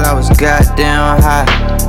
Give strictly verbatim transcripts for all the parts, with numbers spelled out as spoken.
I was goddamn high.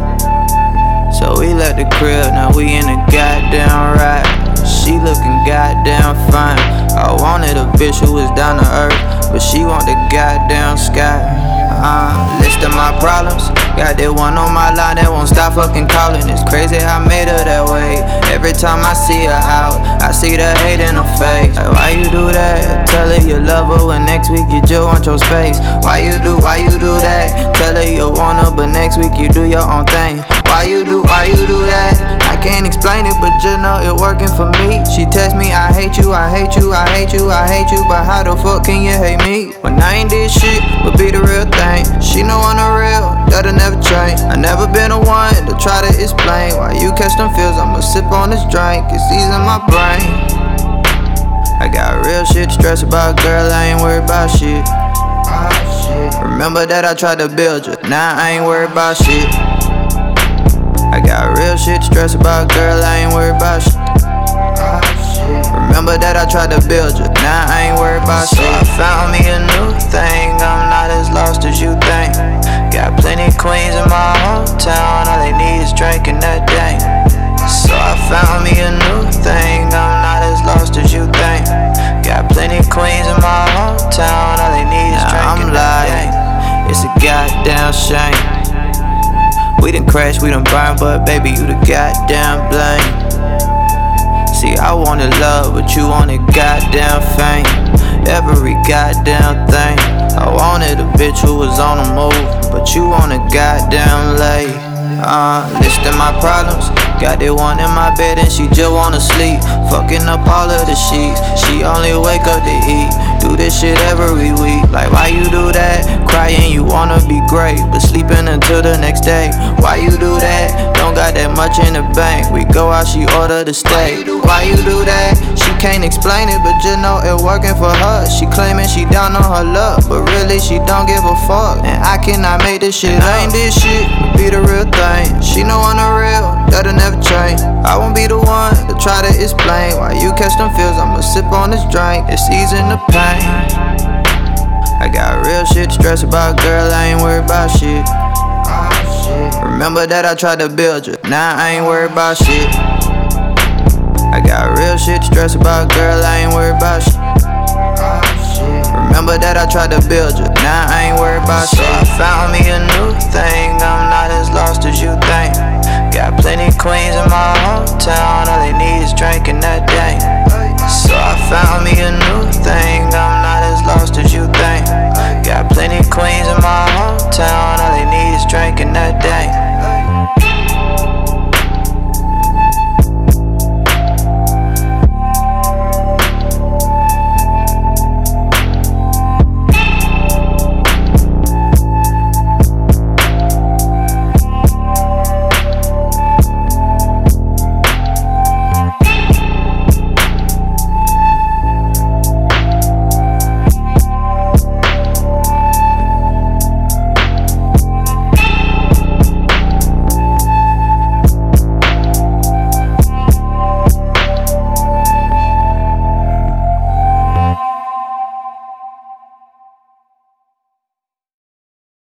So we left the crib, now we in the goddamn ride. She looking goddamn fine. I wanted a bitch who was down to earth, but she want the goddamn sky. Uh, list of my problems, got that one on my line that won't stop fucking calling. It's crazy how I made her that way. Every time I see her out, I see the hate in her face. Like, why you do that? Tell her you love her when next week you just want your space. Why you do, why you do that? Tell her you want her but next week you do your own thing. Why you do, why you do that? I can't explain it but just know it working for me. She text me, I hate you, I hate you, I hate you, I hate you. But how the fuck can you hate me? When I ain't did shit, but be the real thing. She know I'm the real, that'll never change. I never been the one to try to explain why you catch them feels. I'ma sip on this drink, it's easing my brain. I got real shit to stress about, girl, I ain't worried about shit. Remember that I tried to build you, now I ain't worried about shit. I got real shit to stress about, girl, I ain't worried about shit. Remember that I tried to build you, now I ain't worried about shit. So I found me a new thing, I'm not as lost as you think. Got plenty queens in my hometown, all they need is drinking that thing. So I found me a new thing, I'm not as lost as you think. Got plenty queens in my hometown, all they need is drinking that thing. It's a goddamn shame. We done crashed, we done burned, but baby, you the goddamn blame. See, I wanted love, but you wanted goddamn fame. Every goddamn thing. I wanted a bitch who was on the move, but you wanted goddamn lay. Uh, listing my problems, got that one in my bed and she just wanna sleep. Fucking up all of the sheets, she only wake up to eat. Do this shit every week, like why you do that? Crying you wanna be great, but sleeping until the next day. Why you do that? Don't got that much in the bank, we go out, she order the steak. Why you do that? She can't explain it, but just know it working for her. She claiming she down on her luck, but really she don't give a fuck. And I cannot make this shit, I ain't this shit, be the real thing. She know I'm the real, that'll never change. I won't be the one to try to explain why you catch them feels. I'ma sip on this drink, it's easing the pain. I got real shit to stress about, girl, I ain't worried about shit. Remember that I tried to build you, now I ain't worried about shit. I got real shit to stress about, girl, I ain't worried about shit. Remember that I tried to build you, now I ain't worried about shit. So I found me a new thing, I'm not as lost as you think. Got plenty queens in my hometown, all they need is drinking